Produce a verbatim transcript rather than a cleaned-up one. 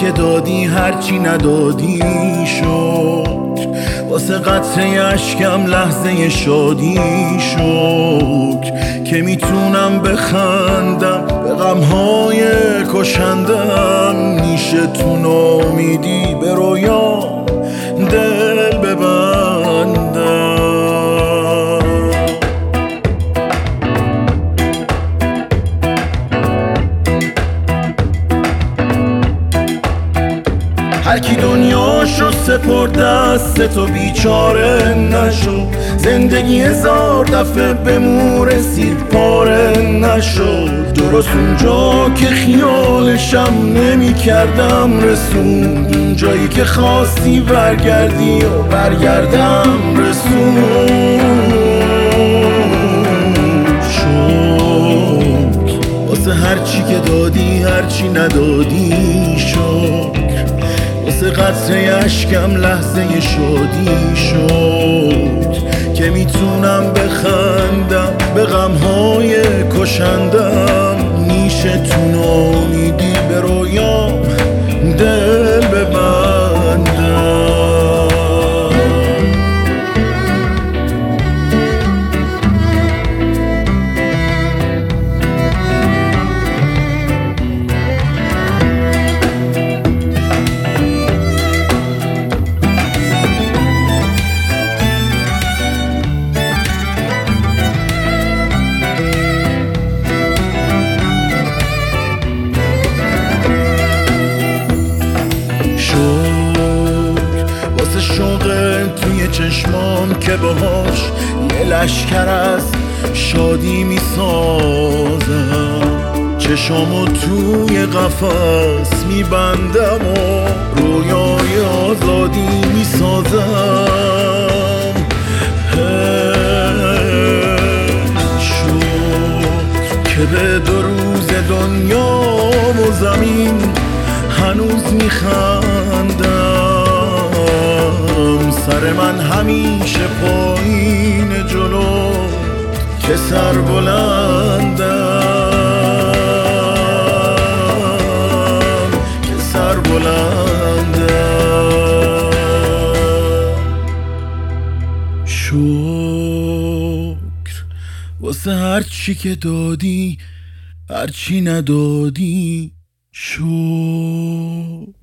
که دادی هرچی ندادی شد، واسه قطره اشکم لحظه شادی شد که میتونم بخندم به غمهای کشندم. میشه تو نامیدی به رویام دل ببندم. هر کی دنیاشو سپرد دست تو بیچاره نشو، زندگی هزار دفعه به مو رسید پاره نشو. درست اونجا که خیالشم نمی کردم رسون، اونجایی که خواستی برگردی و برگردم رسون. شد واسه هرچی که دادی هرچی ندادی شد، واسه قطره اشکم لحظه شادی شد که میتونم بخندم به غمهای کشندم. میشه تو نامیدی به رویام دل ببندم. شوق توی چشمام که باهاش یه لشکر از شادی میسازم، چشامو توی قفس میبندم و رویای آزادی میسازم. شد که به دو روز دنیا و زمین هنوز میخندم. سر من همیشه پایین جلو که سر بلندم، که سر بلندم. شکر واسه هرچی که دادی هرچی ندادی شکر.